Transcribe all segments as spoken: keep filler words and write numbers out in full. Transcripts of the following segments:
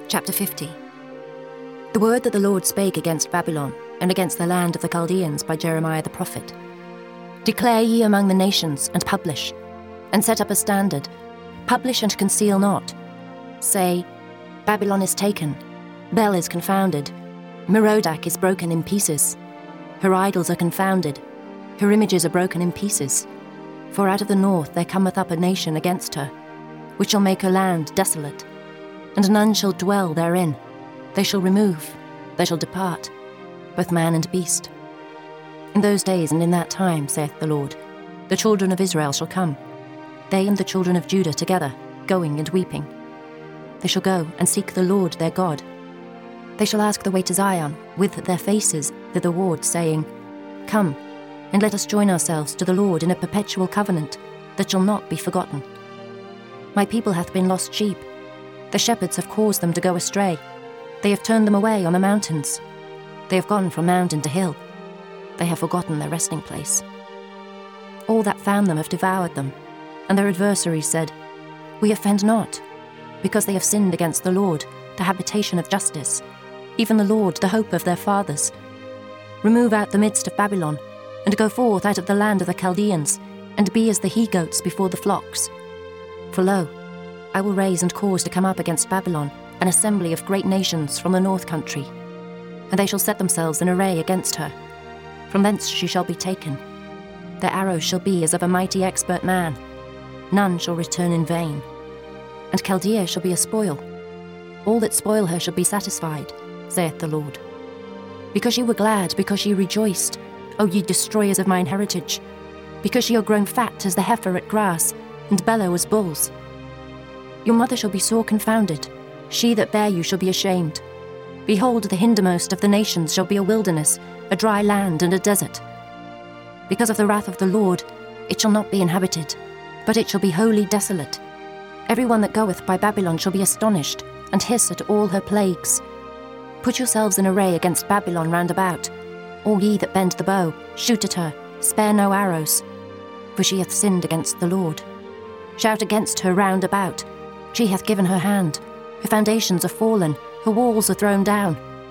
Chapter fifty. The word that the Lord spake against Babylon, and against the land of the Chaldeans by Jeremiah the prophet. Declare ye among the nations, and publish, and set up a standard. Publish and conceal not. Say, Babylon is taken, Bel is confounded, Merodach is broken in pieces. Her idols are confounded, her images are broken in pieces. For out of the north there cometh up a nation against her, which shall make her land desolate, and none shall dwell therein. They shall remove, they shall depart, both man and beast. In those days and in that time, saith the Lord, the children of Israel shall come, they and the children of Judah together, going and weeping. They shall go and seek the Lord their God. They shall ask the way to Zion, with their faces thitherward, saying, Come, and let us join ourselves to the Lord in a perpetual covenant, that shall not be forgotten. My people hath been lost sheep. The shepherds have caused them to go astray. They have turned them away on the mountains. They have gone from mountain to hill. They have forgotten their resting place. All that found them have devoured them, and their adversaries said, We offend not, because they have sinned against the Lord, the habitation of justice, even the Lord, the hope of their fathers. Remove out the midst of Babylon, and go forth out of the land of the Chaldeans, and be as the he-goats before the flocks. For lo, I will raise and cause to come up against Babylon an assembly of great nations from the north country, and they shall set themselves in array against her. From thence she shall be taken. Their arrows shall be as of a mighty expert man. None shall return in vain. And Chaldea shall be a spoil. All that spoil her shall be satisfied, saith the Lord. Because ye were glad, because ye rejoiced, O ye destroyers of mine heritage, because ye are grown fat as the heifer at grass, and bellow as bulls. Your mother shall be sore confounded, she that bare you shall be ashamed. Behold, the hindermost of the nations shall be a wilderness, a dry land and a desert. Because of the wrath of the Lord, it shall not be inhabited, but it shall be wholly desolate. Every one that goeth by Babylon shall be astonished, and hiss at all her plagues. Put yourselves in array against Babylon round about. All ye that bend the bow, shoot at her, spare no arrows. For she hath sinned against the Lord. Shout against her round about. She hath given her hand. Her foundations are fallen, her walls are thrown down.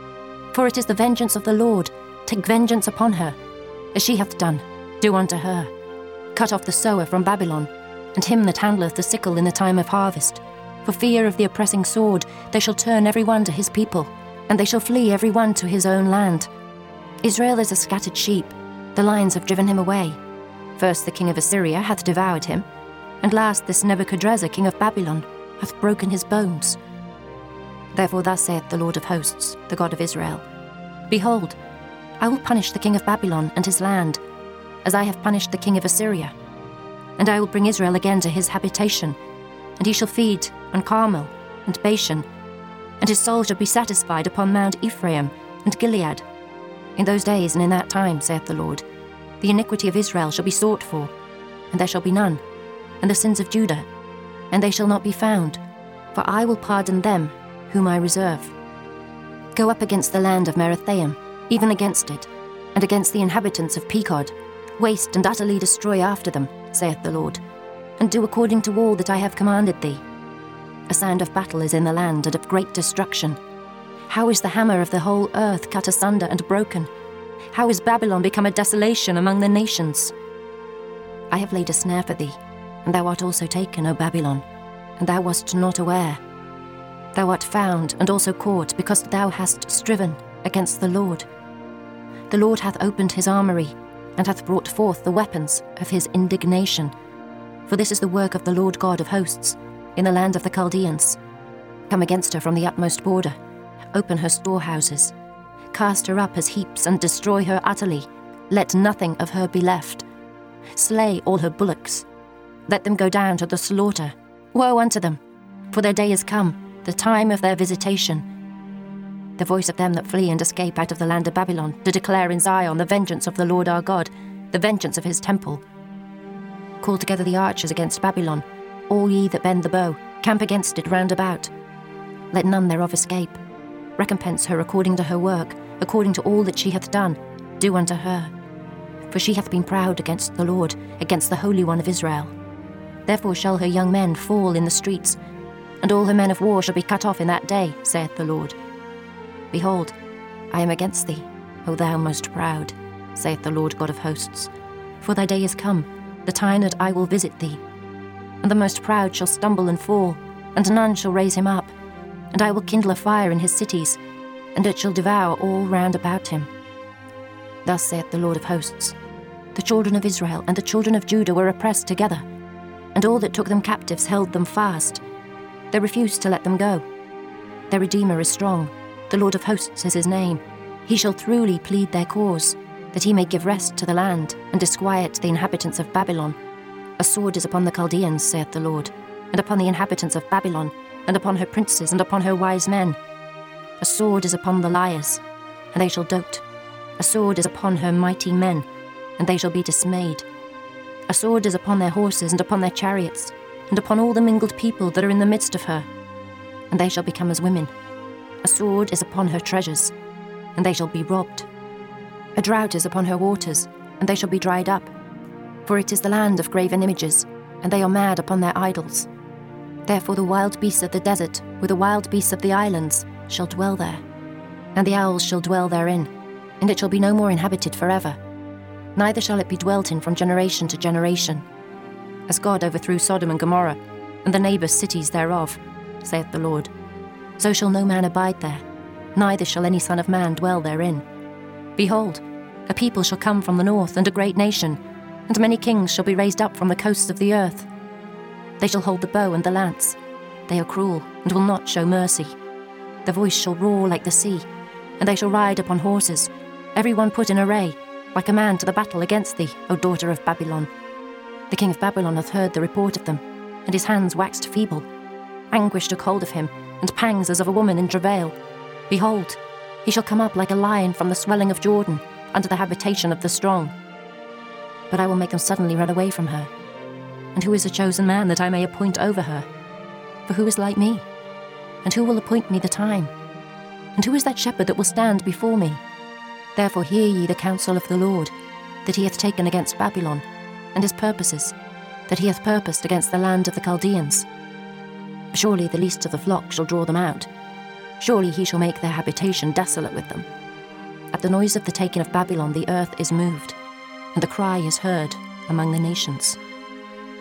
For it is the vengeance of the Lord. Take vengeance upon her. As she hath done, do unto her. Cut off the sower from Babylon, and him that handleth the sickle in the time of harvest. For fear of the oppressing sword, they shall turn every one to his people, and they shall flee every one to his own land. Israel is a scattered sheep, the lions have driven him away. First the king of Assyria hath devoured him, and last this Nebuchadrezzar king of Babylon hath broken his bones. Therefore thus saith the Lord of hosts, the God of Israel, Behold, I will punish the king of Babylon and his land, as I have punished the king of Assyria. And I will bring Israel again to his habitation, and he shall feed on Carmel and Bashan, and his soul shall be satisfied upon Mount Ephraim and Gilead. In those days and in that time, saith the Lord, the iniquity of Israel shall be sought for, and there shall be none, and the sins of Judah, and they shall not be found, for I will pardon them whom I reserve. Go up against the land of Merathaim, even against it, and against the inhabitants of Pekod, waste and utterly destroy after them, saith the Lord, and do according to all that I have commanded thee. A sound of battle is in the land, and of great destruction. How is the hammer of the whole earth cut asunder and broken? How is Babylon become a desolation among the nations? I have laid a snare for thee, and thou art also taken, O Babylon, and thou wast not aware. Thou art found and also caught, because thou hast striven against the Lord. The Lord hath opened his armoury, and hath brought forth the weapons of his indignation. For this is the work of the Lord God of hosts, in the land of the Chaldeans. Come against her from the utmost border, open her storehouses, cast her up as heaps, and destroy her utterly. Let nothing of her be left. Slay all her bullocks. Let them go down to the slaughter. Woe unto them, for their day is come, the time of their visitation. The voice of them that flee and escape out of the land of Babylon, to declare in Zion the vengeance of the Lord our God, the vengeance of his temple. Call together the archers against Babylon, all ye that bend the bow, camp against it round about. Let none thereof escape. Recompense her according to her work, according to all that she hath done, do unto her. For she hath been proud against the Lord, against the Holy One of Israel. Therefore shall her young men fall in the streets, and all her men of war shall be cut off in that day, saith the Lord. Behold, I am against thee, O thou most proud, saith the Lord God of hosts. For thy day is come, the time that I will visit thee. And the most proud shall stumble and fall, and none shall raise him up. And I will kindle a fire in his cities, and it shall devour all round about him. Thus saith the Lord of hosts, the children of Israel and the children of Judah were oppressed together, and all that took them captives held them fast. They refused to let them go. Their Redeemer is strong, the Lord of hosts is his name. He shall truly plead their cause, that he may give rest to the land, and disquiet the inhabitants of Babylon. A sword is upon the Chaldeans, saith the Lord, and upon the inhabitants of Babylon, and upon her princes, and upon her wise men. A sword is upon the liars, and they shall dote. A sword is upon her mighty men, and they shall be dismayed. A sword is upon their horses, and upon their chariots, and upon all the mingled people that are in the midst of her, and they shall become as women. A sword is upon her treasures, and they shall be robbed. A drought is upon her waters, and they shall be dried up. For it is the land of graven images, and they are mad upon their idols. Therefore the wild beasts of the desert, with the wild beasts of the islands, shall dwell there, and the owls shall dwell therein, and it shall be no more inhabited forever. Neither shall it be dwelt in from generation to generation. As God overthrew Sodom and Gomorrah, and the neighbour cities thereof, saith the Lord, so shall no man abide there, neither shall any son of man dwell therein. Behold, a people shall come from the north, and a great nation, and many kings shall be raised up from the coasts of the earth. They shall hold the bow and the lance. They are cruel, and will not show mercy. Their voice shall roar like the sea, and they shall ride upon horses, every one put in array, like a man to the battle against thee, O daughter of Babylon. The king of Babylon hath heard the report of them, and his hands waxed feeble. Anguish took hold of him, and pangs as of a woman in travail. Behold, he shall come up like a lion from the swelling of Jordan, unto the habitation of the strong. But I will make them suddenly run away from her. And who is a chosen man that I may appoint over her? For who is like me? And who will appoint me the time? And who is that shepherd that will stand before me? Therefore hear ye the counsel of the Lord, that he hath taken against Babylon, and his purposes, that he hath purposed against the land of the Chaldeans. Surely the least of the flock shall draw them out. Surely he shall make their habitation desolate with them. At the noise of the taking of Babylon the earth is moved, and the cry is heard among the nations.